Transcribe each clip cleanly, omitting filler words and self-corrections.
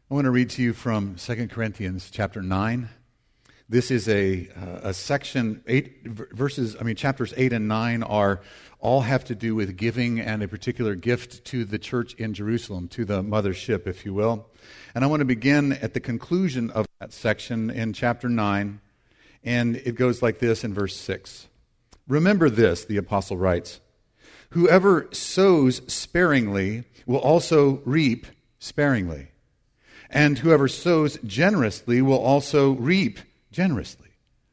I want to read to you from 2 Corinthians chapter 9. This is a section, chapters 8 and 9 all have to do with giving and a particular gift to the church in Jerusalem, to the mothership, if you will. And I want to begin at the conclusion of that section in chapter 9, and it goes like this in verse 6. Remember this, the apostle writes, whoever sows sparingly will also reap sparingly. And whoever sows generously will also reap generously.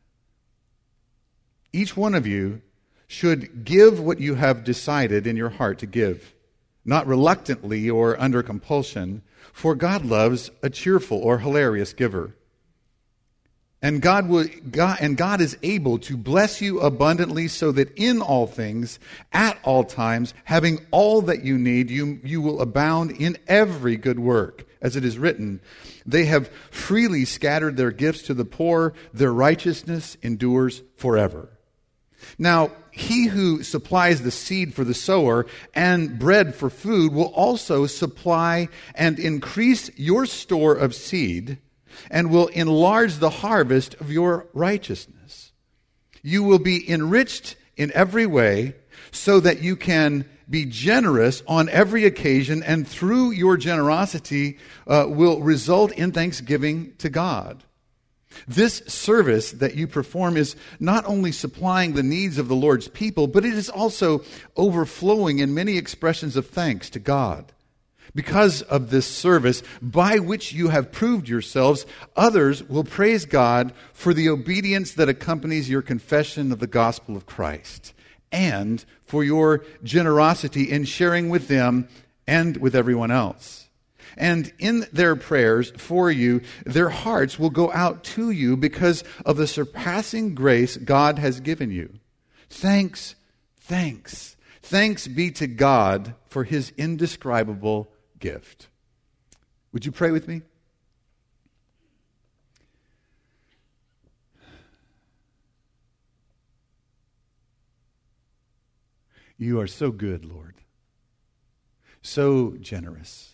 Each one of you should give what you have decided in your heart to give, not reluctantly or under compulsion, for God loves a cheerful or hilarious giver. And God is able to bless you abundantly so that in all things, at all times, having all that you need, you will abound in every good work. As it is written, they have freely scattered their gifts to the poor, their righteousness endures forever. Now, he who supplies the seed for the sower and bread for food will also supply and increase your store of seed and will enlarge the harvest of your righteousness. You will be enriched in every way so that you can be generous on every occasion, and through your generosity will result in thanksgiving to God. This service that you perform is not only supplying the needs of the Lord's people, but it is also overflowing in many expressions of thanks to God. Because of this service, by which you have proved yourselves, others will praise God for the obedience that accompanies your confession of the gospel of Christ, and for your generosity in sharing with them and with everyone else. And in their prayers for you, their hearts will go out to you because of the surpassing grace God has given you. Thanks be to God for His indescribable gift. Would you pray with me? You are so good, Lord. So generous.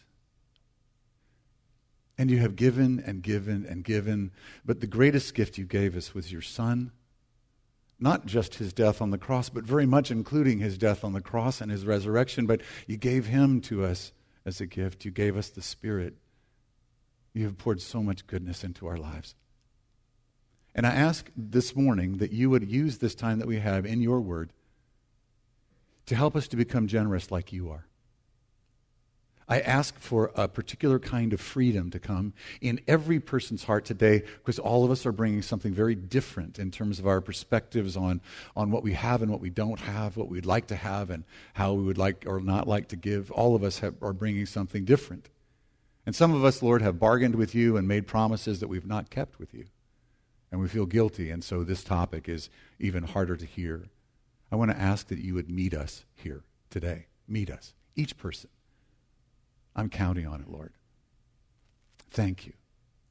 And you have given and given and given, but the greatest gift you gave us was your Son. Not just His death on the cross, but very much including His death on the cross and His resurrection, but you gave Him to us as a gift. You gave us the Spirit. You have poured so much goodness into our lives. And I ask this morning that you would use this time that we have in your word to help us to become generous like you are. I ask for a particular kind of freedom to come in every person's heart today, because all of us are bringing something very different in terms of our perspectives on what we have and what we don't have, what we'd like to have and how we would like or not like to give. All of us are bringing something different. And some of us, Lord, have bargained with you and made promises that we've not kept with you. And we feel guilty, and so this topic is even harder to hear. I want to ask that you would meet us here today. Meet us, each person. I'm counting on it, Lord. Thank you.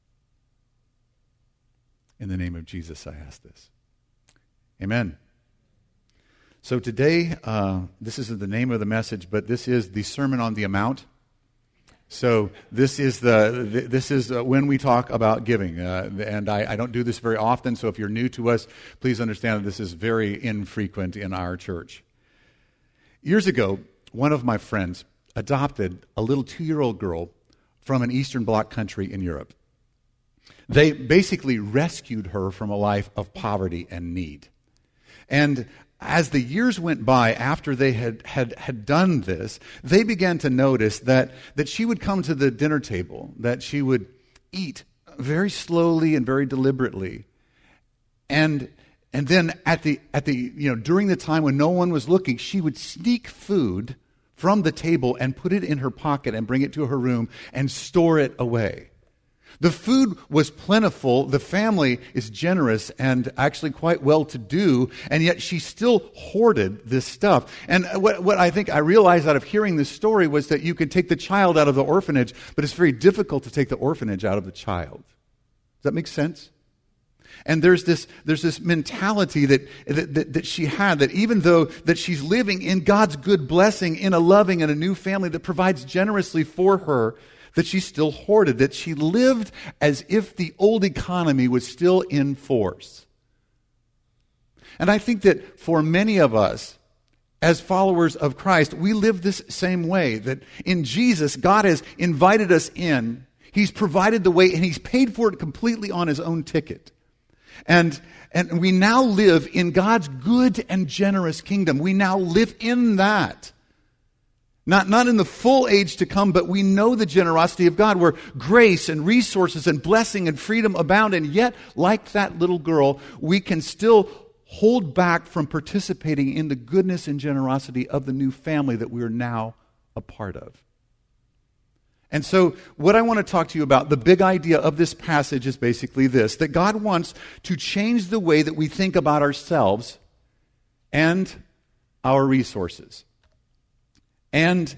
In the name of Jesus, I ask this. Amen. So today, this isn't the name of the message, but this is the Sermon on the Amount. So this is when we talk about giving, and I don't do this very often. So if you're new to us, please understand that this is very infrequent in our church. Years ago, one of my friends adopted a little 2-year-old girl from an Eastern Bloc country in Europe. They basically rescued her from a life of poverty and need. And as the years went by after they had done this, they began to notice that she would come to the dinner table, that she would eat very slowly and very deliberately. And then during the time when no one was looking, she would sneak food from the table and put it in her pocket and bring it to her room and store it away. The food was plentiful, the family is generous and actually quite well-to-do, and yet she still hoarded this stuff. And what I think I realized out of hearing this story was that you can take the child out of the orphanage, but it's very difficult to take the orphanage out of the child. Does that make sense? And there's this mentality that she had, that even though that she's living in God's good blessing, in a loving and a new family that provides generously for her, that she still hoarded, that she lived as if the old economy was still in force. And I think that for many of us, as followers of Christ, we live this same way, that in Jesus, God has invited us in. He's provided the way, and He's paid for it completely on His own ticket. And we now live in God's good and generous kingdom. We now live in that. Not in the full age to come, but we know the generosity of God, where grace and resources and blessing and freedom abound. And yet, like that little girl, we can still hold back from participating in the goodness and generosity of the new family that we are now a part of. And so what I want to talk to you about, the big idea of this passage is basically this, that God wants to change the way that we think about ourselves and our resources. And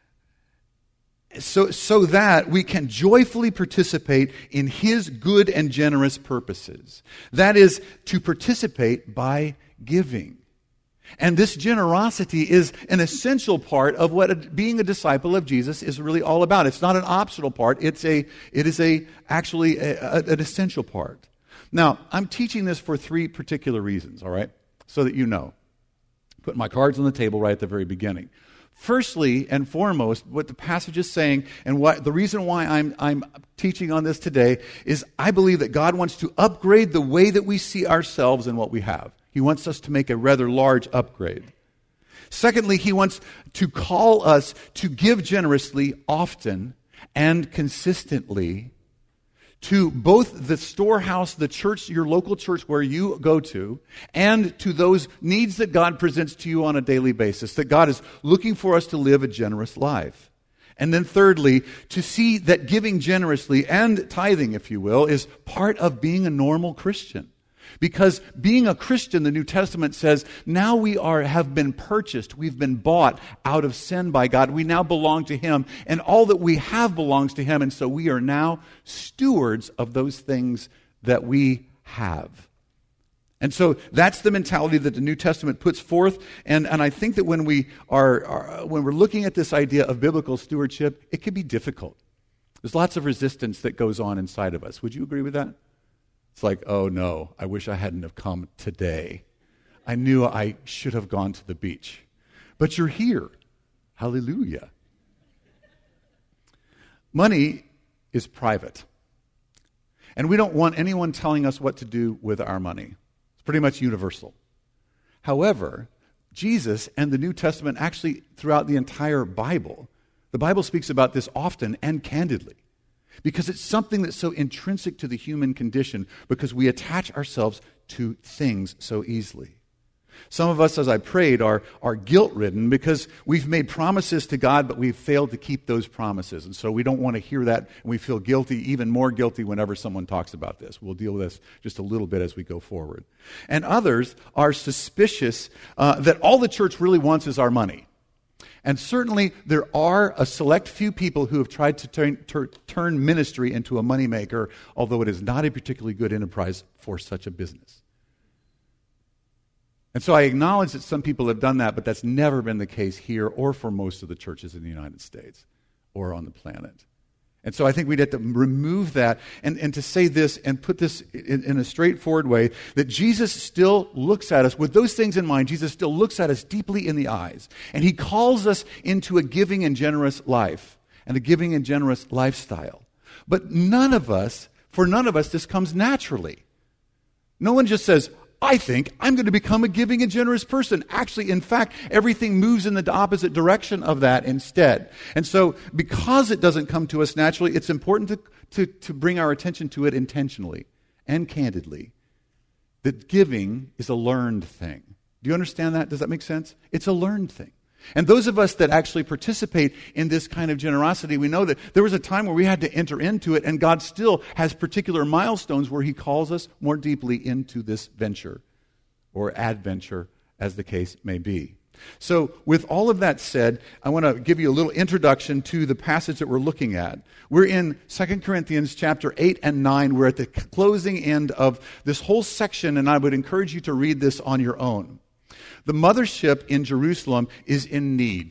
so that we can joyfully participate in His good and generous purposes. That is, to participate by giving. And this generosity is an essential part of what being a disciple of Jesus is really all about. It's not an optional part. It is actually an essential part. Now, I'm teaching this for 3 particular reasons, all right? So that you know. Put my cards on the table right at the very beginning. Firstly and foremost, what the passage is saying, and what the reason why I'm teaching on this today, is I believe that God wants to upgrade the way that we see ourselves and what we have. He wants us to make a rather large upgrade. Secondly, He wants to call us to give generously often and consistently to both the storehouse, the church, your local church where you go to, and to those needs that God presents to you on a daily basis, that God is looking for us to live a generous life. And then thirdly, to see that giving generously and tithing, if you will, is part of being a normal Christian. Because being a Christian, the New Testament says, now we have been purchased, we've been bought out of sin by God. We now belong to Him, and all that we have belongs to Him, and so we are now stewards of those things that we have. And so that's the mentality that the New Testament puts forth, and I think that when we're looking at this idea of biblical stewardship, it can be difficult. There's lots of resistance that goes on inside of us. Would you agree with that? It's like, oh no, I wish I hadn't have come today. I knew I should have gone to the beach. But you're here. Hallelujah. Money is private. And we don't want anyone telling us what to do with our money. It's pretty much universal. However, Jesus and the New Testament, actually throughout the entire Bible, the Bible speaks about this often and candidly. Because it's something that's so intrinsic to the human condition, because we attach ourselves to things so easily. Some of us, as I prayed, are guilt-ridden because we've made promises to God, but we've failed to keep those promises. And so we don't want to hear that, and we feel guilty, even more guilty whenever someone talks about this. We'll deal with this just a little bit as we go forward. And others are suspicious that all the church really wants is our money. And certainly there are a select few people who have tried to turn ministry into a moneymaker, although it is not a particularly good enterprise for such a business. And so I acknowledge that some people have done that, but that's never been the case here or for most of the churches in the United States or on the planet. And so I think we'd have to remove that and to say this and put this in a straightforward way, that Jesus still looks at us with those things in mind. Jesus still looks at us deeply in the eyes. And He calls us into a giving and generous life and a giving and generous lifestyle. But for none of us, this comes naturally. No one just says, I think I'm going to become a giving and generous person. Actually, in fact, everything moves in the opposite direction of that instead. And so, because it doesn't come to us naturally, it's important to bring our attention to it intentionally and candidly. That giving is a learned thing. Do you understand that? Does that make sense? It's a learned thing. And those of us that actually participate in this kind of generosity, we know that there was a time where we had to enter into it, and God still has particular milestones where He calls us more deeply into this venture, or adventure, as the case may be. So with all of that said, I want to give you a little introduction to the passage that we're looking at. We're in 2 Corinthians chapter 8 and 9. We're at the closing end of this whole section, and I would encourage you to read this on your own. The mothership in Jerusalem is in need.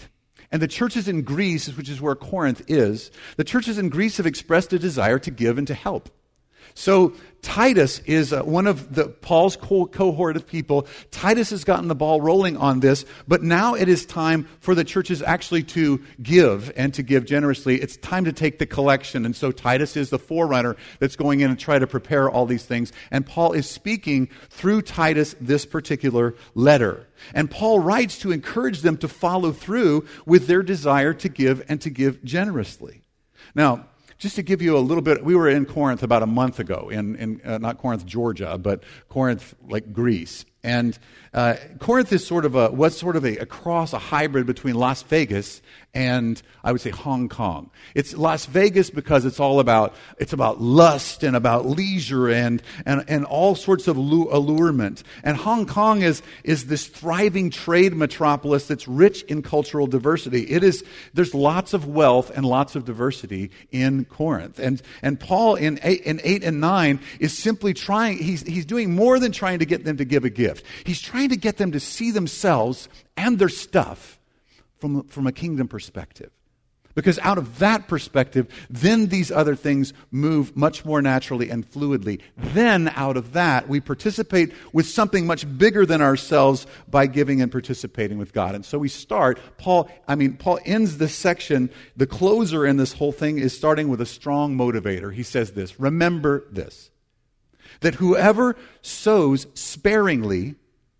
And the churches in Greece, which is where Corinth is, the churches in Greece have expressed a desire to give and to help. So Titus is one of Paul's cohort of people. Titus has gotten the ball rolling on this, but now it is time for the churches actually to give and to give generously. It's time to take the collection. And so Titus is the forerunner that's going in and try to prepare all these things. And Paul is speaking through Titus this particular letter. And Paul writes to encourage them to follow through with their desire to give and to give generously. Now, just to give you a little bit, we were in Corinth about a month ago, in not Corinth, Georgia, but Corinth, like Greece. And Corinth is was sort of a cross, a hybrid between Las Vegas and, I would say, Hong Kong. It's Las Vegas because it's about lust and about leisure and all sorts of allurement. And Hong Kong is this thriving trade metropolis that's rich in cultural diversity. There's lots of wealth and lots of diversity in Corinth. And Paul in 8 and 9 is simply trying, he's doing more than trying to get them to give a gift. He's trying to get them to see themselves and their stuff from a kingdom perspective. Because out of that perspective, then these other things move much more naturally and fluidly. Then out of that, we participate with something much bigger than ourselves by giving and participating with God. And so we start, Paul ends this section, the closer in this whole thing is starting with a strong motivator. He says this, remember this, that whoever sows sparingly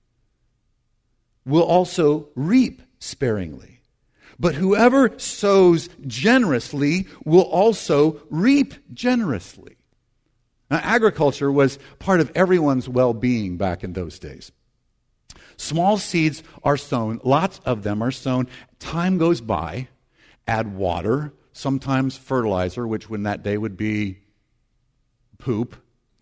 will also reap sparingly. But whoever sows generously will also reap generously. Now, agriculture was part of everyone's well-being back in those days. Small seeds are sown, lots of them are sown. Time goes by, add water, sometimes fertilizer, which in that day would be poop,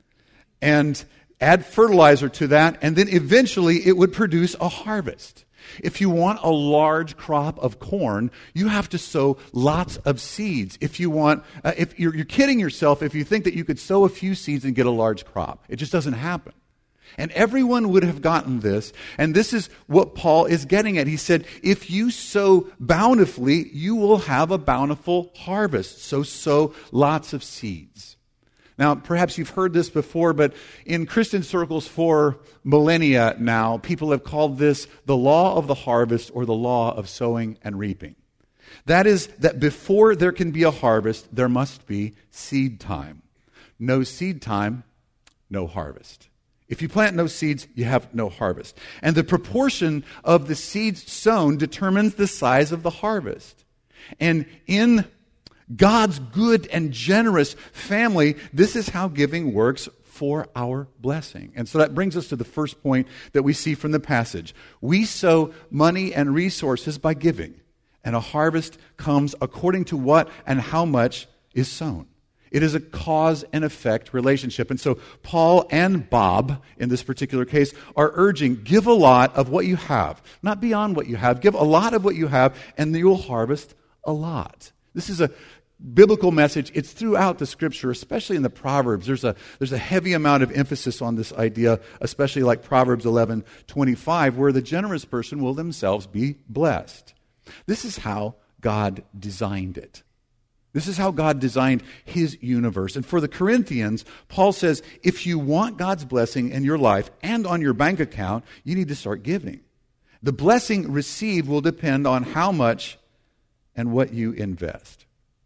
and add fertilizer to that, and then eventually it would produce a harvest. If you want a large crop of corn, you have to sow lots of seeds. If you're kidding yourself if you think that you could sow a few seeds and get a large crop. It just doesn't happen. And everyone would have gotten this, and this is what Paul is getting at. He said, if you sow bountifully, you will have a bountiful harvest. So sow lots of seeds. Now, perhaps you've heard this before, but in Christian circles for millennia now, people have called this the law of the harvest or the law of sowing and reaping. That is, that before there can be a harvest, there must be seed time. No seed time, no harvest. If you plant no seeds, you have no harvest. And the proportion of the seeds sown determines the size of the harvest. And in God's good and generous family, this is how giving works for our blessing. And so that brings us to the first point that we see from the passage. We sow money and resources by giving, and a harvest comes according to what and how much is sown. It is a cause and effect relationship. And so Paul and Bob, in this particular case, are urging, give a lot of what you have, not beyond what you have. Give a lot of what you have, and you'll harvest a lot. This is a biblical message. It's throughout the Scripture, especially in the Proverbs. There's a heavy amount of emphasis on this idea, especially like Proverbs 11:25, where the generous person will themselves be blessed. This is how God designed it. This is how God designed His universe. And for the Corinthians, Paul says, if you want God's blessing in your life and on your bank account, you need to start giving. The blessing received will depend on how much and what you invest.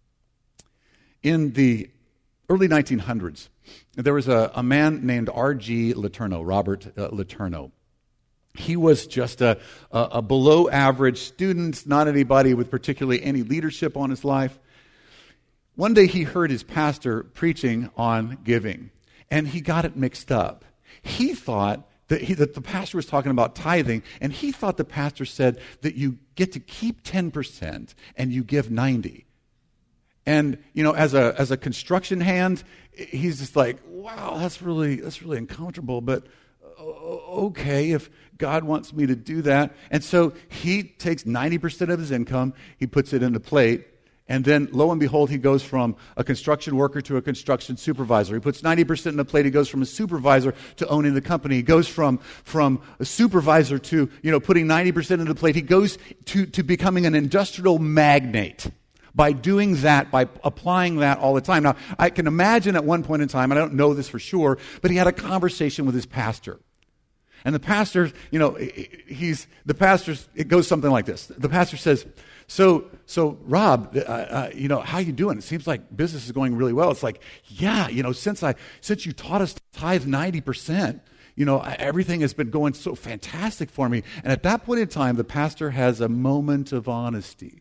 In the early 1900s, there was a man named R.G. Letourneau, Robert Letourneau. He was just a below average student, not anybody with particularly any leadership on his life. One day he heard his pastor preaching on giving, and he got it mixed up. He thought that the pastor was talking about tithing, and he thought the pastor said that you get to keep 10% and you give 90%. And, as a construction hand, he's just like, wow, that's really uncomfortable, but okay, if God wants me to do that. And so he takes 90% of his income, he puts it in the plate, And then, lo and behold, he goes from a construction worker to a construction supervisor. He puts 90% in the plate. He goes from a supervisor to owning the company. He goes from a supervisor to, putting 90% in the plate. He goes to becoming an industrial magnate by doing that, by applying that all the time. Now, I can imagine at one point in time, and I don't know this for sure, but he had a conversation with his pastor. And the pastor, it goes something like this. The pastor says, So Rob, how you doing? It seems like business is going really well. It's like, yeah, since you taught us to tithe 90%, everything has been going so fantastic for me. And at that point in time, the pastor has a moment of honesty.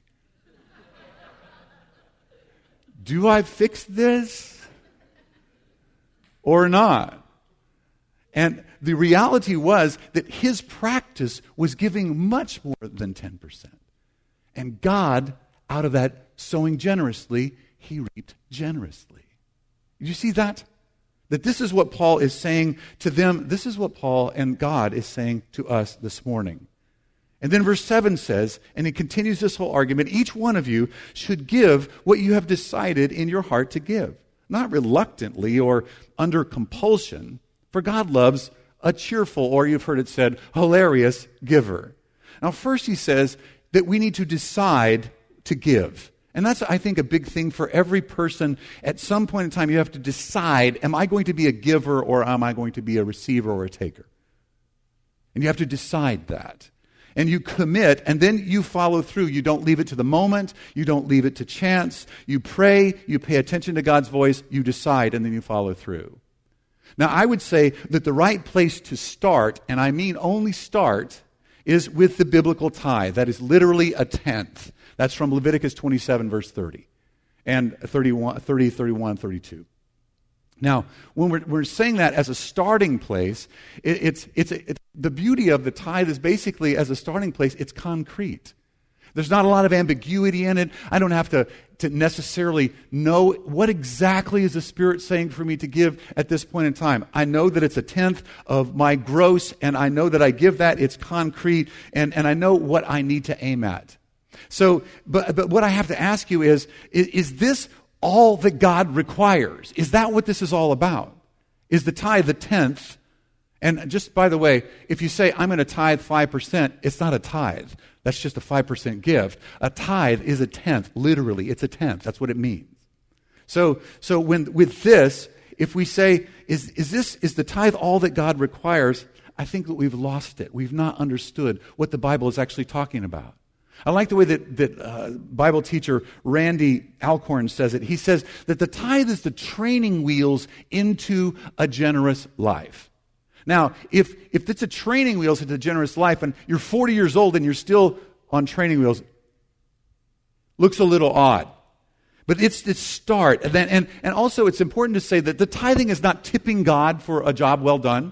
Do I fix this or not? And the reality was that his practice was giving much more than 10%. And God, out of that sowing generously, he reaped generously. Did you see that? That this is what Paul is saying to them. This is what Paul and God is saying to us this morning. And then verse 7 says, and he continues this whole argument, each one of you should give what you have decided in your heart to give, not reluctantly or under compulsion, for God loves a cheerful, or you've heard it said, hilarious giver. Now first he says that we need to decide to give. And that's, I think, a big thing for every person. At some point in time, you have to decide, am I going to be a giver or am I going to be a receiver or a taker? And you have to decide that. And you commit, and then you follow through. You don't leave it to the moment. You don't leave it to chance. You pray, you pay attention to God's voice, you decide, and then you follow through. Now, I would say that the right place to start, and I mean only start, is with the biblical tithe. That is literally a tenth. That's from Leviticus 27, verse 30, and 31, 32. Now, when we're saying that as a starting place, it's the beauty of the tithe is basically, as a starting place, it's concrete. There's not a lot of ambiguity in it. I don't have to necessarily know what exactly is the Spirit saying for me to give at this point in time. I know that it's a tenth of my gross, and I know that I give that. It's concrete, and I know what I need to aim at. So, but what I have to ask you is this all that God requires? Is that what this is all about? Is the tithe the tenth? And just by the way, if you say, I'm going to tithe 5%, it's not a tithe. That's just a 5% gift. A tithe is a tenth. Literally, it's a tenth. That's what it means. So when with this, if we say, is the tithe all that God requires? I think that we've lost it. We've not understood what the Bible is actually talking about. I like the way that Bible teacher Randy Alcorn says it. He says that the tithe is the training wheels into a generous life. Now, if it's a training wheels into a generous life and you're 40 years old and you're still on training wheels, looks a little odd. But it's the start. And also it's important to say that the tithing is not tipping God for a job well done.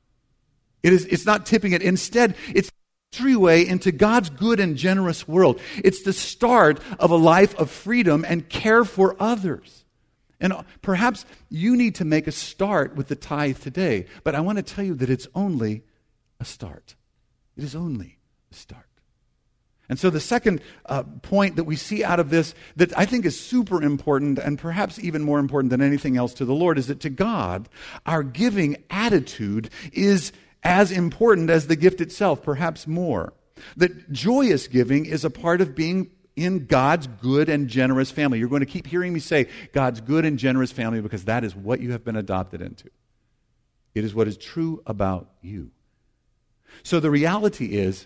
It's not tipping it. Instead, it's entryway into God's good and generous world. It's the start of a life of freedom and care for others. And perhaps you need to make a start with the tithe today. But I want to tell you that it's only a start. It is only a start. And so the second point that we see out of this that I think is super important and perhaps even more important than anything else to the Lord is that to God, our giving attitude is as important as the gift itself, perhaps more. That joyous giving is a part of being in God's good and generous family. You're going to keep hearing me say God's good and generous family because that is what you have been adopted into. It is what is true about you. So the reality is,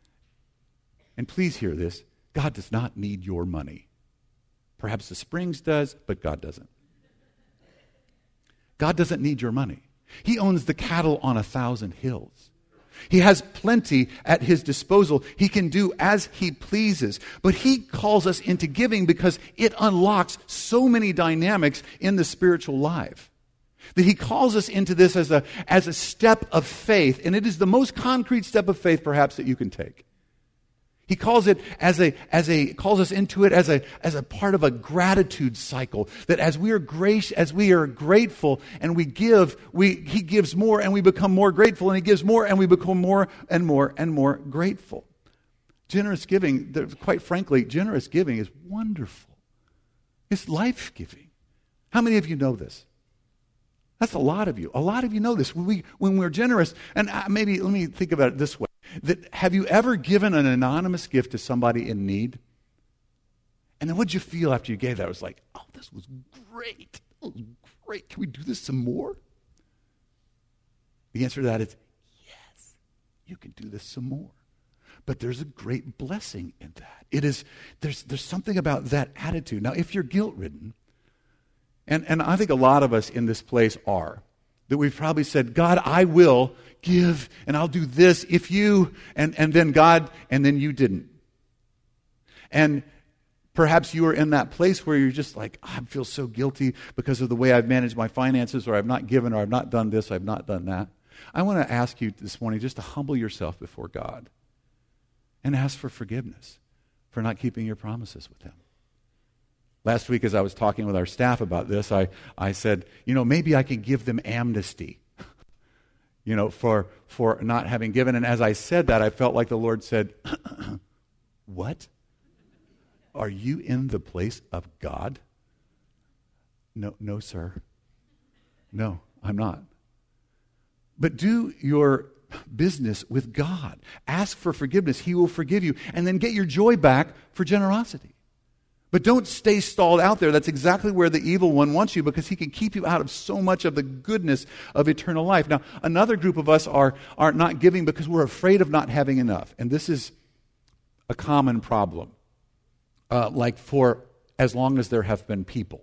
and please hear this, God does not need your money. Perhaps the Springs does, but God doesn't. God doesn't need your money. He owns the cattle on 1,000 hills. He has plenty at his disposal. He can do as he pleases. But he calls us into giving because it unlocks so many dynamics in the spiritual life. That he calls us into this as a step of faith. And it is the most concrete step of faith perhaps that you can take. He calls it calls us into it as a part of a gratitude cycle. That as we are grateful and we give, he gives more and we become more grateful, and he gives more and we become more and more and more grateful. Generous giving, quite frankly, generous giving is wonderful. It's life-giving. How many of you know this? That's a lot of you. A lot of you know this. When we're generous, and maybe let me think about it this way. That have you ever given an anonymous gift to somebody in need? And then what'd you feel after you gave that? It was like, oh, this was great. That was great. Can we do this some more? The answer to that is yes. You can do this some more. But there's a great blessing in that. There's something about that attitude. Now, if you're guilt-ridden, and I think a lot of us in this place are, that we've probably said, God, I will give, and I'll do this if you, and then God, and then you didn't. And perhaps you are in that place where you're just like, I feel so guilty because of the way I've managed my finances, or I've not given, or I've not done this, I've not done that. I want to ask you this morning just to humble yourself before God and ask for forgiveness for not keeping your promises with Him. Last week, as I was talking with our staff about this, I said, maybe I can give them amnesty, for not having given. And as I said that, I felt like the Lord said, what? Are you in the place of God? No, sir. No, I'm not. But do your business with God. Ask for forgiveness. He will forgive you. And then get your joy back for generosity. But don't stay stalled out there. That's exactly where the evil one wants you, because he can keep you out of so much of the goodness of eternal life. Now, another group of us are not giving because we're afraid of not having enough. And this is a common problem. Like for as long as there have been people.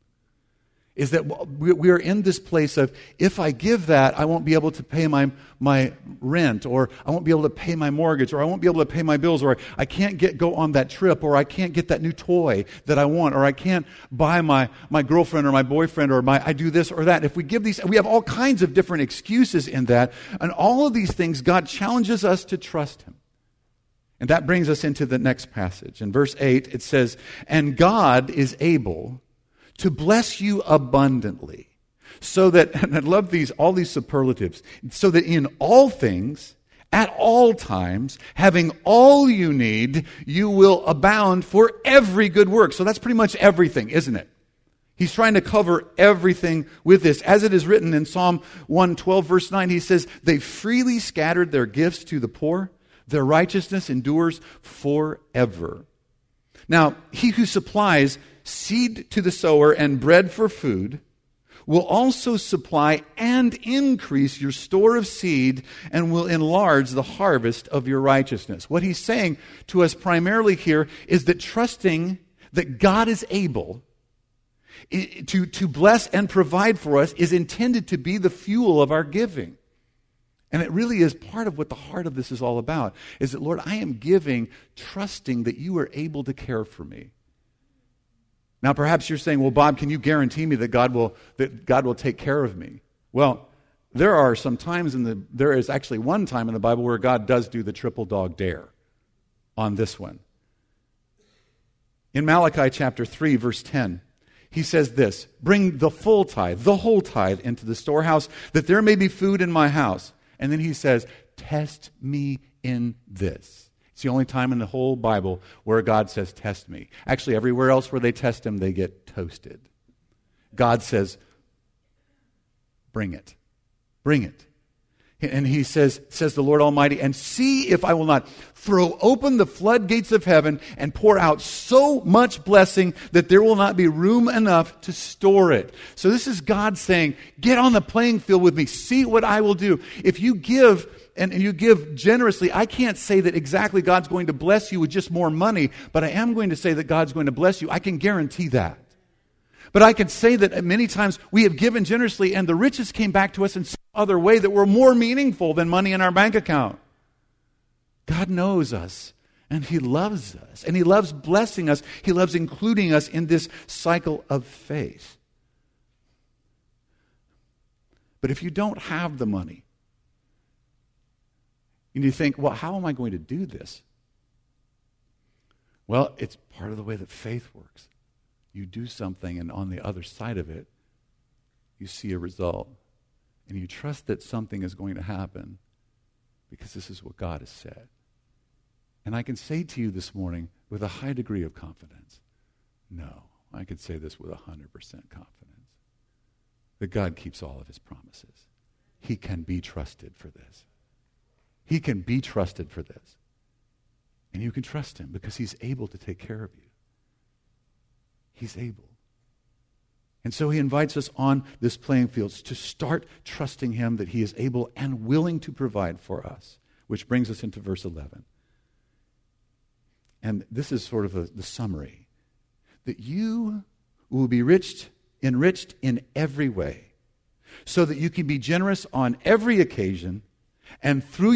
Is that we are in this place of, if I give that, I won't be able to pay my rent, or I won't be able to pay my mortgage, or I won't be able to pay my bills, or I can't go on that trip, or I can't get that new toy that I want, or I can't buy my girlfriend or my boyfriend, or I do this or that. If we give these, we have all kinds of different excuses in that. And all of these things, God challenges us to trust Him. And that brings us into the next passage. In verse 8, it says, and God is able to bless you abundantly, so that, and I love all these superlatives, so that in all things, at all times, having all you need, you will abound for every good work. So that's pretty much everything, isn't it? He's trying to cover everything with this. As it is written in Psalm 112, verse 9, he says, they freely scattered their gifts to the poor. Their righteousness endures forever. Now, he who supplies seed to the sower and bread for food will also supply and increase your store of seed and will enlarge the harvest of your righteousness. What he's saying to us primarily here is that trusting that God is able to bless and provide for us is intended to be the fuel of our giving. And it really is part of what the heart of this is all about, is that, Lord, I am giving, trusting that you are able to care for me. Now, perhaps you're saying, well, Bob, can you guarantee me that God will take care of me? Well, there are some times there is actually one time in the Bible where God does do the triple dog dare on this one. In Malachi chapter 3, verse 10, he says this, bring the full tithe, the whole tithe into the storehouse, that there may be food in my house. And then he says, test me in this. It's the only time in the whole Bible where God says, test me. Actually, everywhere else where they test him, they get toasted. God says, bring it. Bring it. And he says the Lord Almighty, and see if I will not throw open the floodgates of heaven and pour out so much blessing that there will not be room enough to store it. So this is God saying, get on the playing field with me. See what I will do. If you give and you give generously, I can't say that exactly God's going to bless you with just more money, but I am going to say that God's going to bless you. I can guarantee that. But I can say that many times we have given generously and the riches came back to us in some other way that were more meaningful than money in our bank account. God knows us and He loves us and He loves blessing us. He loves including us in this cycle of faith. But if you don't have the money and you think, well, how am I going to do this? Well, it's part of the way that faith works. You do something, and on the other side of it, you see a result. And you trust that something is going to happen because this is what God has said. And I can say to you this morning with a high degree of confidence, no, I could say this with 100% confidence, that God keeps all of his promises. He can be trusted for this. He can be trusted for this. And you can trust him because he's able to take care of you. He's able. And so he invites us on this playing field to start trusting him that he is able and willing to provide for us, which brings us into verse 11. And this is sort of the summary. That you will be enriched in every way, so that you can be generous on every occasion, and through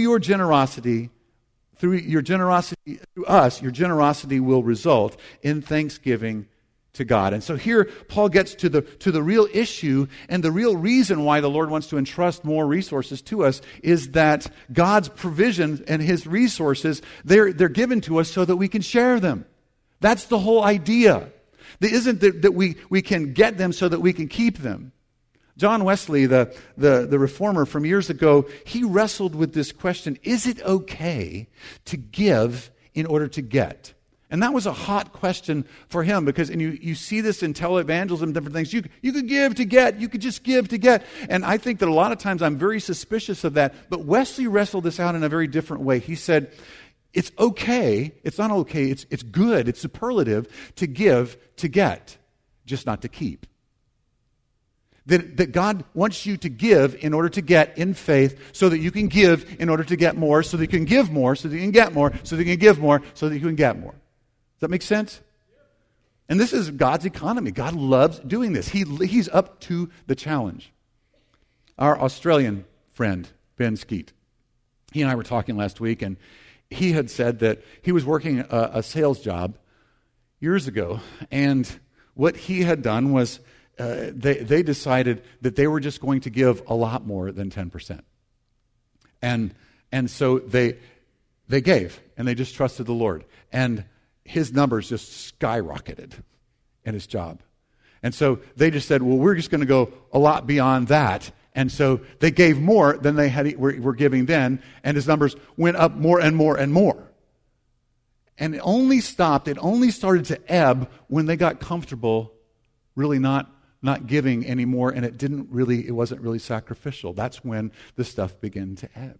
us, your generosity will result in thanksgiving to God. And so here Paul gets to the real issue, and the real reason why the Lord wants to entrust more resources to us is that God's provision and his resources, they're given to us so that we can share them. That's the whole idea. It isn't that we can get them so that we can keep them. John Wesley, the reformer from years ago, he wrestled with this question, is it okay to give in order to get? And that was a hot question for him because, and you see this in televangelism and different things. You could give to get. You could just give to get. And I think that a lot of times I'm very suspicious of that. But Wesley wrestled this out in a very different way. He said, it's okay. It's not okay. It's good. It's superlative to give to get, just not to keep. That God wants you to give in order to get in faith so that you can give in order to get more, so that you can give more, so that you can get more, so that you can give more, so that you can get more. Does that make sense? And this is God's economy. God loves doing this. He's up to the challenge. Our Australian friend, Ben Skeet, he and I were talking last week, and he had said that he was working a sales job years ago, and what he had done was they decided that they were just going to give a lot more than 10%. And so they gave, and they just trusted the Lord. And his numbers just skyrocketed in his job. And so they just said, well, we're just going to go a lot beyond that. And so they gave more than they were giving then, and his numbers went up more and more and more. And it only started to ebb when they got comfortable really not giving anymore, and it wasn't really sacrificial. That's when the stuff began to ebb.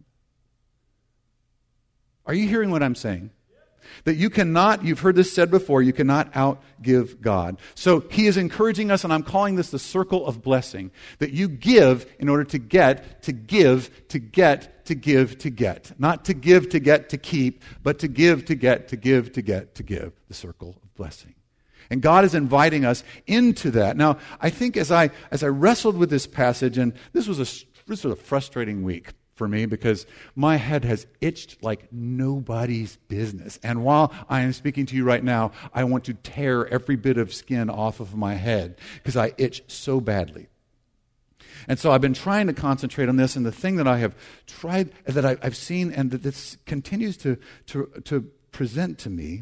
Are you hearing what I'm saying? That you cannot, you've heard this said before, you cannot outgive God. So he is encouraging us, and I'm calling this the circle of blessing, that you give in order to get, to give, to get, to give, to get. Not to give, to get, to keep, but to give, to get, to give, to get, to give. The circle of blessing. And God is inviting us into that. Now, I think as I wrestled with this passage, and this was a frustrating week for me because my head has itched like nobody's business. And while I am speaking to you right now, I want to tear every bit of skin off of my head because I itch so badly. And so I've been trying to concentrate on this, and the thing that I have tried, that I've seen, and that this continues to present to me,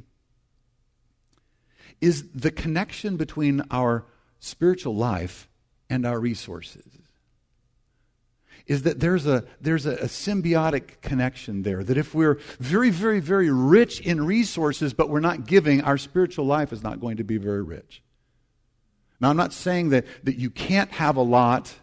is the connection between our spiritual life and our resources. Is that there's a symbiotic connection there. That if we're very, very, very rich in resources, but we're not giving, our spiritual life is not going to be very rich. Now, I'm not saying that you can't have a lot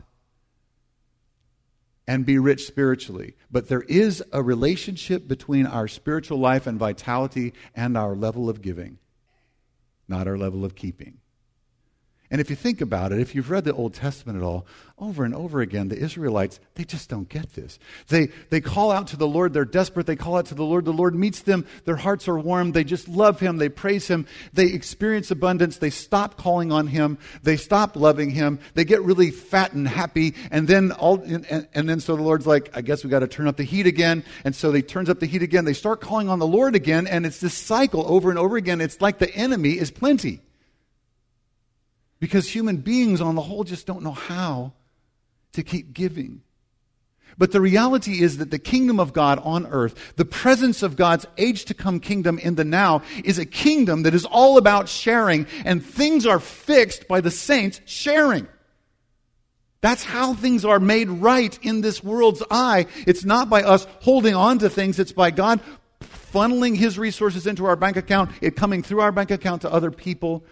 and be rich spiritually, but there is a relationship between our spiritual life and vitality and our level of giving, not our level of keeping. And if you think about it, if you've read the Old Testament at all, over and over again, the Israelites, they just don't get this. They call out to the Lord. They're desperate. They call out to the Lord. The Lord meets them. Their hearts are warmed. They just love Him. They praise Him. They experience abundance. They stop calling on Him. They stop loving Him. They get really fat and happy. And then so the Lord's like, I guess we got to turn up the heat again. And so He turns up the heat again. They start calling on the Lord again. And it's this cycle over and over again. It's like the enemy is plenty. Because human beings on the whole just don't know how to keep giving. But the reality is that the kingdom of God on earth, the presence of God's age-to-come kingdom in the now, is a kingdom that is all about sharing, and things are fixed by the saints sharing. That's how things are made right in this world's eye. It's not by us holding on to things, it's by God funneling His resources into our bank account, it coming through our bank account to other people.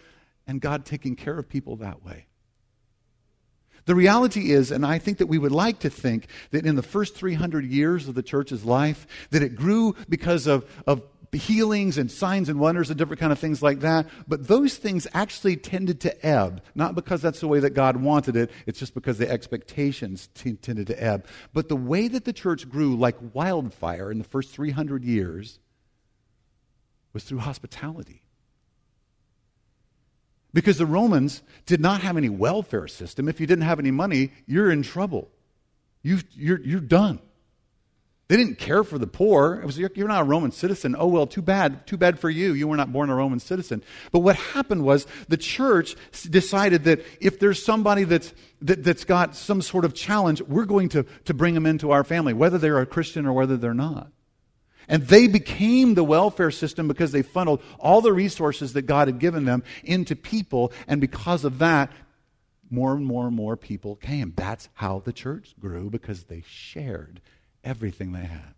and God taking care of people that way. The reality is, and I think that we would like to think that in the first 300 years of the church's life, that it grew because of healings and signs and wonders and different kind of things like that. But those things actually tended to ebb, not because that's the way that God wanted it. It's just because the expectations tended to ebb. But the way that the church grew like wildfire in the first 300 years was through hospitality. Because the Romans did not have any welfare system. If you didn't have any money, you're in trouble. You're done. They didn't care for the poor. It was, you're not a Roman citizen. Oh, well, too bad for you. You were not born a Roman citizen. But what happened was the church decided that if there's somebody that's got some sort of challenge, we're going to bring them into our family, whether they're a Christian or whether they're not. And they became the welfare system because they funneled all the resources that God had given them into people. And because of that, more and more and more people came. That's how the church grew, because they shared everything they had.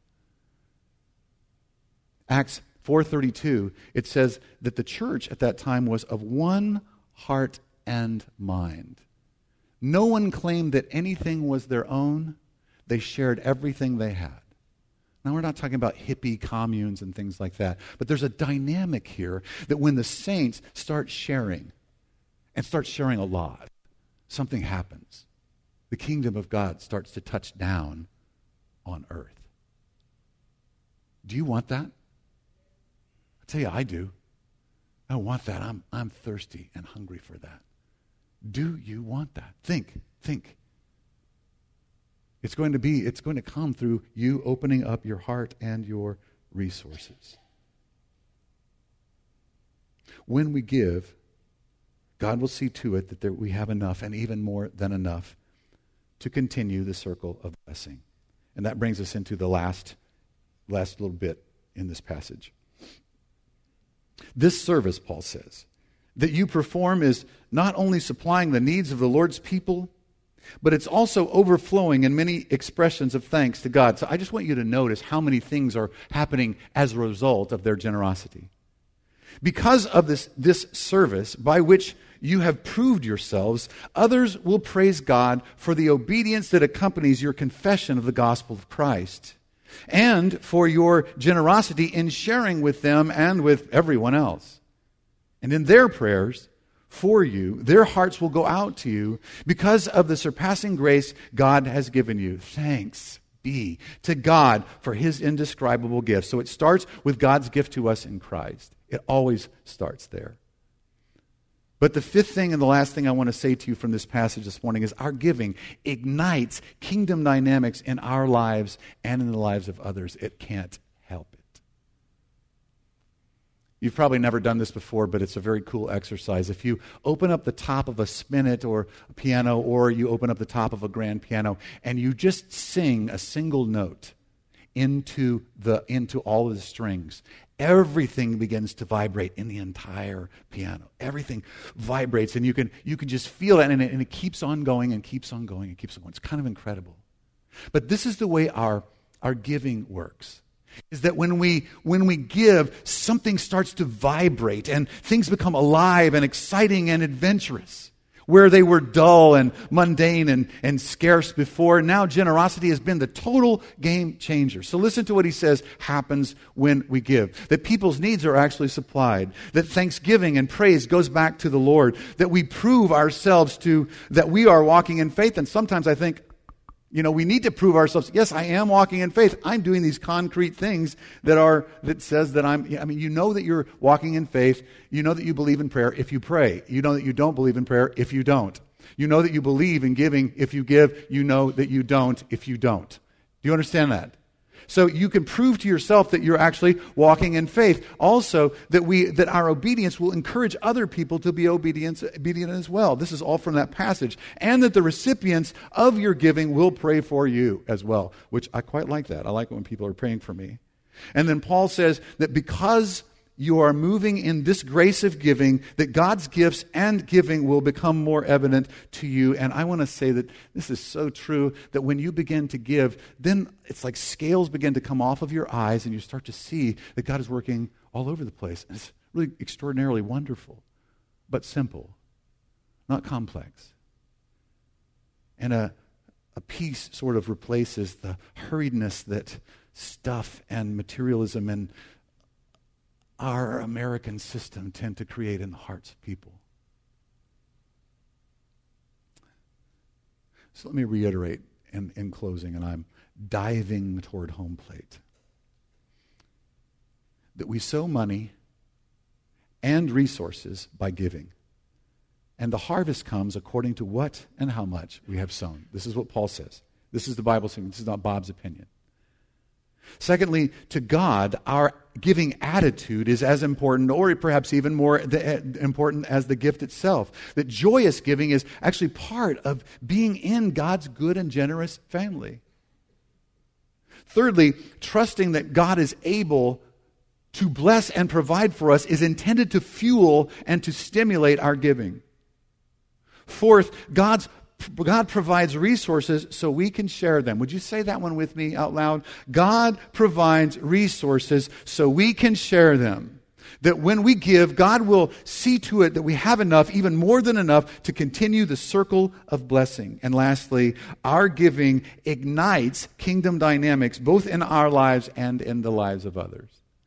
Acts 4:32, it says that the church at that time was of one heart and mind. No one claimed that anything was their own. They shared everything they had. Now, we're not talking about hippie communes and things like that, but there's a dynamic here that when the saints start sharing, and start sharing a lot, something happens. The kingdom of God starts to touch down on earth. Do you want that? I tell you, I do. I want that. I'm thirsty and hungry for that. Do you want that? Think. It's going to come through you opening up your heart and your resources. When we give, God will see to it that we have enough, and even more than enough, to continue the circle of blessing. And that brings us into the last little bit in this passage. This service, Paul says, that you perform is not only supplying the needs of the Lord's people, but it's also overflowing in many expressions of thanks to God. So I just want you to notice how many things are happening as a result of their generosity. Because of this service by which you have proved yourselves, others will praise God for the obedience that accompanies your confession of the gospel of Christ, and for your generosity in sharing with them and with everyone else. And in their prayers for you, their hearts will go out to you because of the surpassing grace God has given you. Thanks be to God for His indescribable gift. So it starts with God's gift to us in Christ. It always starts there. But the fifth thing and the last thing I want to say to you from this passage this morning is our giving ignites kingdom dynamics in our lives and in the lives of others. It can't help it. You've probably never done this before, but it's a very cool exercise. If you open up the top of a spinet or a piano, or you open up the top of a grand piano, and you just sing a single note into all of the strings, everything begins to vibrate in the entire piano. Everything vibrates, and you can just feel it, and it keeps on going and keeps on going and keeps on going. It's kind of incredible. But this is the way our giving works. Is that when we give, something starts to vibrate and things become alive and exciting and adventurous. Where they were dull and mundane and scarce before, now generosity has been the total game changer. So listen to what he says happens when we give. That people's needs are actually supplied. That thanksgiving and praise goes back to the Lord. That we prove ourselves that we are walking in faith. And sometimes I think, we need to prove ourselves. Yes, I am walking in faith. I'm doing these concrete things that says that you know that you're walking in faith. You know that you believe in prayer if you pray. You know that you don't believe in prayer if you don't. You know that you believe in giving if you give. You know that you don't if you don't. Do you understand that? So you can prove to yourself that you're actually walking in faith. Also, that our obedience will encourage other people to be obedient as well. This is all from that passage. And that the recipients of your giving will pray for you as well, which I quite like that. I like it when people are praying for me. And then Paul says that because you are moving in this grace of giving, that God's gifts and giving will become more evident to you. And I want to say that this is so true, that when you begin to give, then it's like scales begin to come off of your eyes, and you start to see that God is working all over the place. And it's really extraordinarily wonderful. but simple, not complex. And a peace sort of replaces the hurriedness that stuff and materialism and our American system tend to create in the hearts of people. So let me reiterate in closing, and I'm diving toward home plate, that we sow money and resources by giving. And the harvest comes according to what and how much we have sown. This is what Paul says. This is the Bible saying. This is not Bob's opinion. Secondly, to God, our giving attitude is as important, or perhaps even more important, as the gift itself. That joyous giving is actually part of being in God's good and generous family. Thirdly, trusting that God is able to bless and provide for us is intended to fuel and to stimulate our giving. Fourth, God provides resources so we can share them. Would you say that one with me out loud? God provides resources so we can share them. That when we give, God will see to it that we have enough, even more than enough, to continue the circle of blessing. And lastly, our giving ignites kingdom dynamics, both in our lives and in the lives of others.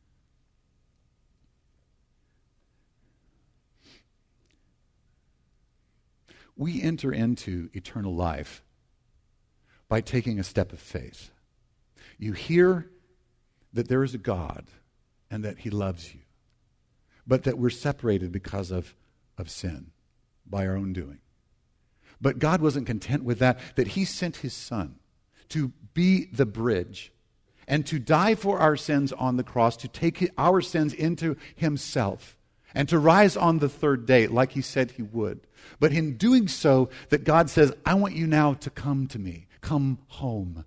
We enter into eternal life by taking a step of faith. You hear that there is a God and that He loves you, but that we're separated because of sin by our own doing. But God wasn't content with that He sent His Son to be the bridge and to die for our sins on the cross, to take our sins into Himself, and to rise on the third day like He said He would. But in doing so, that God says, I want you now to come to me. Come home.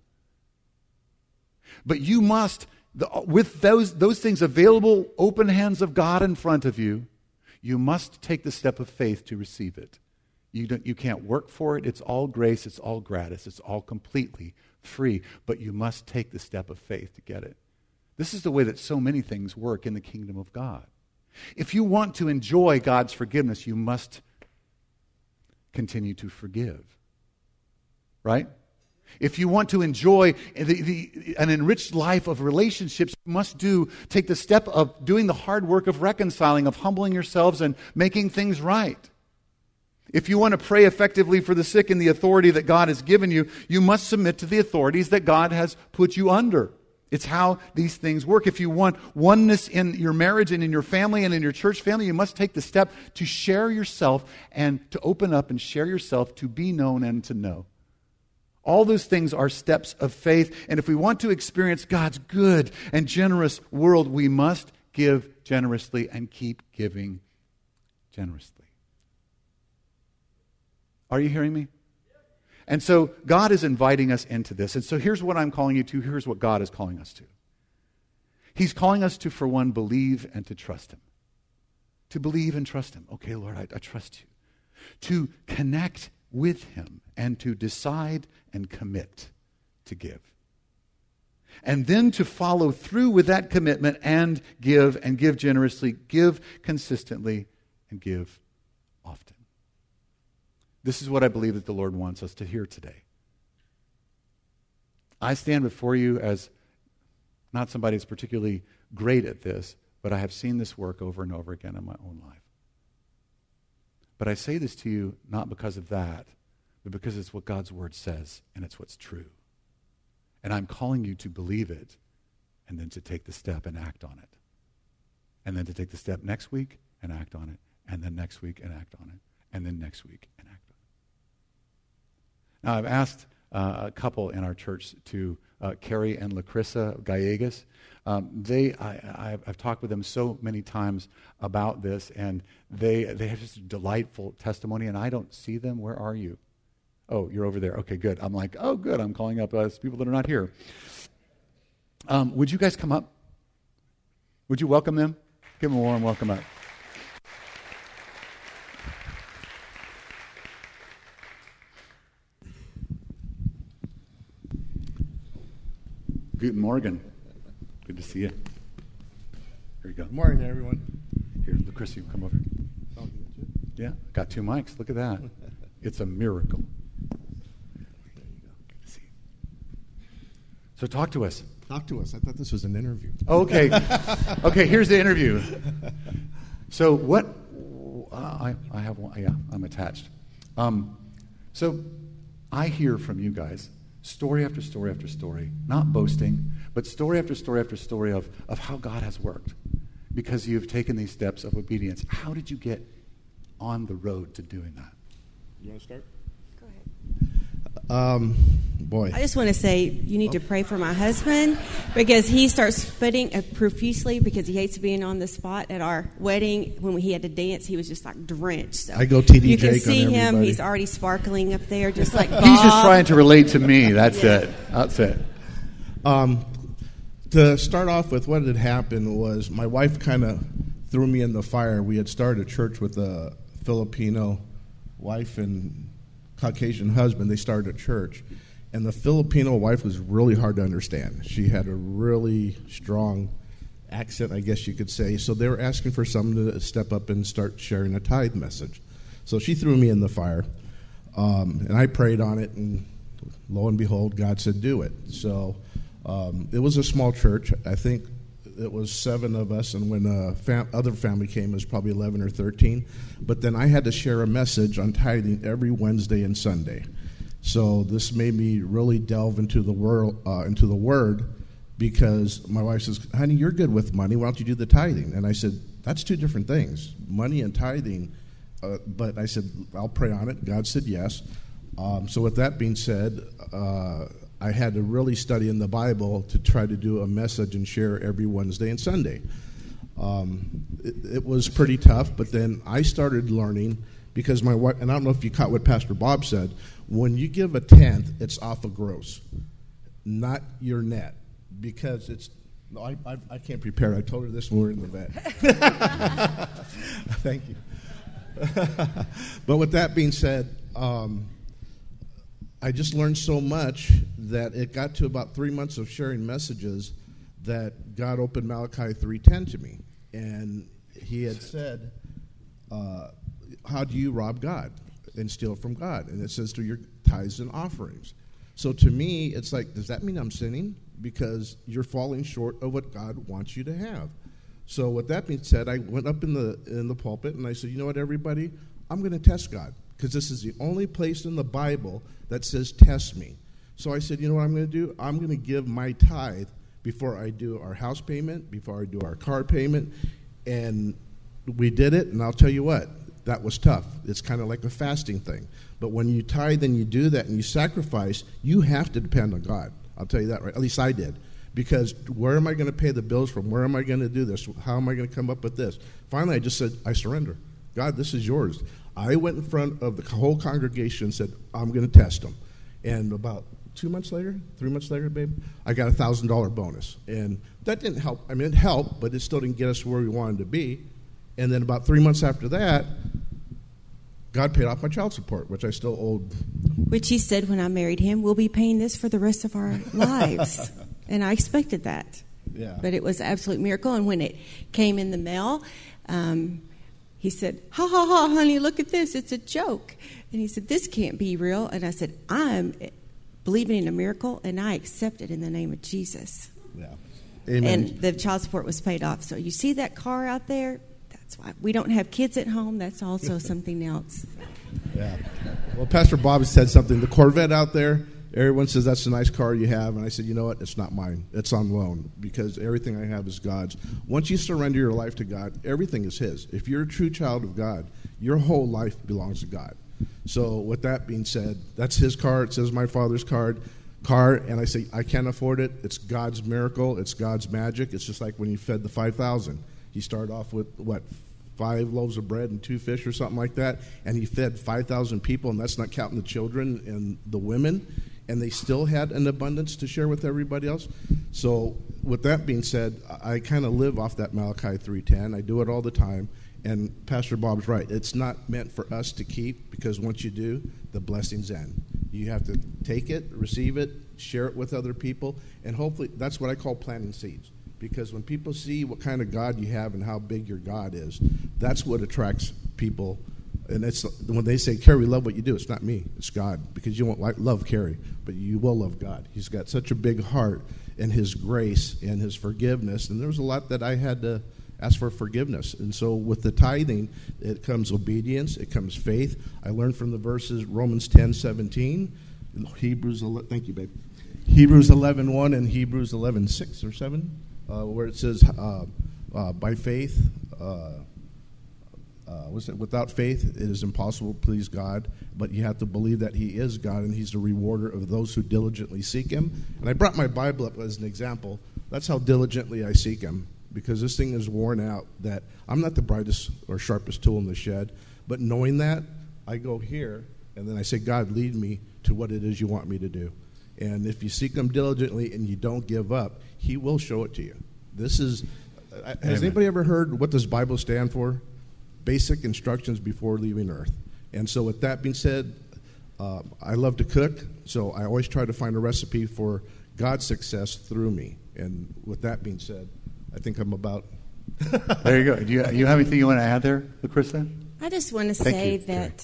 But you must, with those things available, open hands of God in front of you, you must take the step of faith to receive it. You can't work for it. It's all grace. It's all gratis. It's all completely free. But you must take the step of faith to get it. This is the way that so many things work in the kingdom of God. If you want to enjoy God's forgiveness, you must continue to forgive. Right? If you want to enjoy an enriched life of relationships, you must take the step of doing the hard work of reconciling, of humbling yourselves and making things right. If you want to pray effectively for the sick in the authority that God has given you, you must submit to the authorities that God has put you under. It's how these things work. If you want oneness in your marriage and in your family and in your church family, you must take the step to share yourself and to open up and share yourself, to be known and to know. All those things are steps of faith. And if we want to experience God's good and generous world, we must give generously and keep giving generously. Are you hearing me? And so God is inviting us into this. And so here's what I'm calling you to. Here's what God is calling us to. He's calling us to, for one, believe and to trust Him. To believe and trust Him. Okay, Lord, I trust you. To connect with Him and to decide and commit to give. And then to follow through with that commitment and give generously, give consistently, and give often. This is what I believe that the Lord wants us to hear today. I stand before you as not somebody who's particularly great at this, but I have seen this work over and over again in my own life. But I say this to you not because of that, but because it's what God's Word says, and it's what's true. And I'm calling you to believe it, and then to take the step and act on it. And then to take the step next week and act on it, and then next week and act on it, and then next week and act on it. Now, I've asked a couple in our church to, Carrie and Lacrissa Gallegos. I've talked with them so many times about this, and they have just a delightful testimony, and I don't see them. Where are you? Oh, you're over there. Okay, good. I'm like, oh, good. I'm calling up people that are not here. Would you guys come up? Would you welcome them? Give them a warm welcome up. Guten Morgen. Good to see you. Here you go. Good morning, everyone. Here, Chris, you come over. Yeah, got 2 mics. Look at that. It's a miracle. So talk to us. Talk to us. I thought this was an interview. Okay. Okay, here's the interview. So what, I have one, yeah, I'm attached. So I hear from you guys story after story after story, not boasting, but story after story after story of how God has worked because you've taken these steps of obedience. How did you get on the road to doing that? You want to start? Go ahead. Boy. I just want to say you need to pray for my husband because he starts spitting profusely because he hates being on the spot. At our wedding, when he had to dance, he was just like drenched. So I go TD you can Jake see on him; everybody. he's already sparkling up there, just like Bob. He's just trying to relate to me. That's it. That's it. To start off with, what had happened was my wife kind of threw me in the fire. We had started a church with a Filipino wife and Caucasian husband. They started a church. And the Filipino wife was really hard to understand. She had a really strong accent, I guess you could say. So they were asking for someone to step up and start sharing a tithe message. So she threw me in the fire. And I prayed on it, and lo and behold, God said, do it. So it was a small church. I think it was 7 of us, and when other family came, it was probably 11 or 13. But then I had to share a message on tithing every Wednesday and Sunday. So this made me really delve into the Word, because my wife says, honey, you're good with money. Why don't you do the tithing? And I said, that's 2 different things, money and tithing. But I said, I'll pray on it. God said yes. So with that being said, I had to really study in the Bible to try to do a message and share every Wednesday and Sunday. It was pretty tough, but then I started learning, because my wife, and I don't know if you caught what Pastor Bob said, when you give a 10th, it's off of gross, not your net, because it's, I can't prepare. I told her this when we were in the vet. Thank you. But with that being said, I just learned so much that it got to about 3 months of sharing messages that God opened Malachi 3:10 to me. And he had said, how do you rob God and steal from God? And it says through your tithes and offerings. So to me, it's like, does that mean I'm sinning? Because you're falling short of what God wants you to have. So with that being said, I went up in the pulpit and I said, you know what, everybody? I'm going to test God, because this is the only place in the Bible that says test me. So I said, you know what I'm going to do? I'm going to give my tithe before I do our house payment, before I do our car payment. And we did it, and I'll tell you what, that was tough. It's kind of like a fasting thing. But when you tithe and you do that and you sacrifice, you have to depend on God. I'll tell you that, right? At least I did. Because where am I going to pay the bills from? Where am I going to do this? How am I going to come up with this? Finally, I just said, I surrender. God, this is yours. I went in front of the whole congregation and said, I'm going to test them. And about 3 months later, babe, I got a $1,000 bonus. And that didn't help. I mean, it helped, but it still didn't get us where we wanted to be. And then about 3 months after that, God paid off my child support, which I still owed. Which he said when I married him, we'll be paying this for the rest of our lives. And I expected that. Yeah. But it was an absolute miracle. And when it came in the mail, he said, ha, ha, ha, honey, look at this. It's a joke. And he said, this can't be real. And I said, I'm believing in a miracle, and I accept it in the name of Jesus. Yeah. Amen. And the child support was paid off. So you see that car out there? That's why we don't have kids at home. That's also something else. Yeah. Well, Pastor Bob said something. The Corvette out there, everyone says that's a nice car you have. And I said, you know what? It's not mine. It's on loan, because everything I have is God's. Once you surrender your life to God, everything is his. If you're a true child of God, your whole life belongs to God. So with that being said, that's his car. It says my father's car. And I say, I can't afford it. It's God's miracle. It's God's magic. It's just like when you fed the 5,000. He started off with, 5 loaves of bread and 2 fish or something like that, and he fed 5,000 people, and that's not counting the children and the women, and they still had an abundance to share with everybody else. So with that being said, I kind of live off that Malachi 3:10. I do it all the time, and Pastor Bob's right. It's not meant for us to keep, because once you do, the blessings end. You have to take it, receive it, share it with other people, and hopefully that's what I call planting seeds. Because when people see what kind of God you have and how big your God is, that's what attracts people And it's when they say, Carrie, we love what you do, it's not me, it's God. Because you won't love Carrie, but you will love God. He's got such a big heart, and his grace and his forgiveness. And there was a lot that I had to ask for forgiveness. And so with the tithing, it comes obedience, it comes faith. I learned from the verses Romans 10:17, Hebrews 11, thank you, babe. Hebrews 11:1 and Hebrews 11:6 or 7, where it says, by faith, without faith, it is impossible to please God, but you have to believe that he is God, and he's the rewarder of those who diligently seek him. And I brought my Bible up as an example. That's how diligently I seek him, because this thing is worn out, that I'm not the brightest or sharpest tool in the shed, but knowing that, I go here, and then I say, God, lead me to what it is you want me to do. And if you seek him diligently and you don't give up, he will show it to you. This is, has anybody ever heard what does Bible stand for? Basic instructions before leaving earth. And so with that being said, I love to cook, so I always try to find a recipe for God's success through me. And with that being said, I think I'm about... There you go. Do you have anything you want to add there, Lucresta? I just want to say that,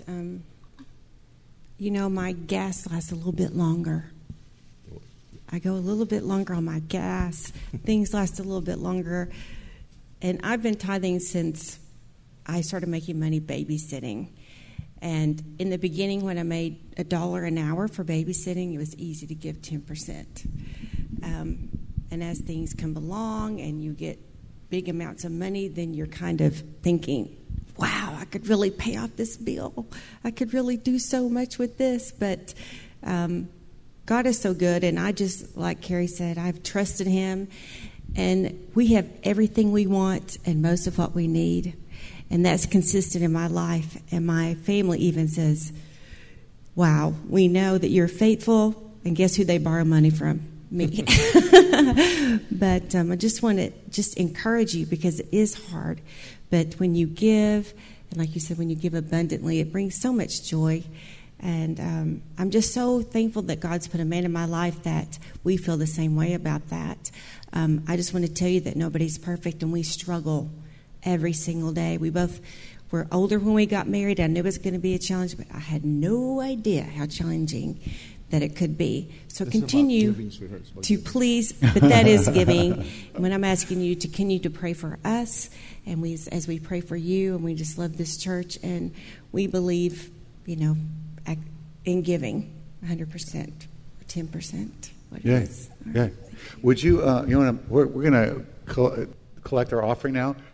my gas lasts a little bit longer. I go a little bit longer on my gas. Things last a little bit longer. And I've been tithing since I started making money babysitting. And in the beginning, when I made $1 an hour for babysitting, it was easy to give 10%. And as things come along and you get big amounts of money, then you're kind of thinking, wow, I could really pay off this bill. I could really do so much with this. But God is so good, and I just, like Carrie said, I've trusted him, and we have everything we want and most of what we need, and that's consistent in my life. And my family even says, wow, we know that you're faithful, and guess who they borrow money from? Me. But I just want to encourage you, because it is hard, but when you give, and like you said, when you give abundantly, it brings so much joy. And I'm just so thankful that God's put a man in my life that we feel the same way about that. I just want to tell you that nobody's perfect, and we struggle every single day. We both were older when we got married. I knew it was going to be a challenge, but I had no idea how challenging that it could be. So continue to please, but that is giving. And when I'm asking you to continue to pray for us, and as we pray for you, and we just love this church, and we believe, in giving 100% or 10%. Yeah. Would you? We're going to collect our offering now.